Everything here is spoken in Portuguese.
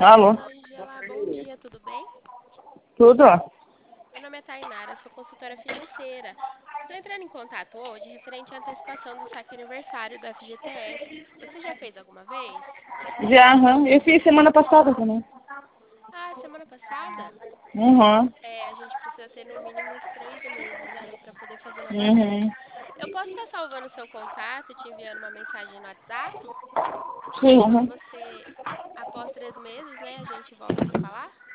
Alô? Ângela, bom dia, tudo bem? Tudo? Meu nome é Tainara, sou consultora financeira. Estou entrando em contato hoje referente à antecipação do saque aniversário do FGTS. Você já fez alguma vez? Já, aham. Eu fiz semana passada também. Ah, semana passada? Uhum. A gente precisa ter no mínimo os 3 meses aí para poder fazer novamente. Uhum. Eu posso estar salvando o seu contato e te enviando uma mensagem no WhatsApp? Sim, Quando uhum. você, após 3 meses, né, a gente volta a se falar?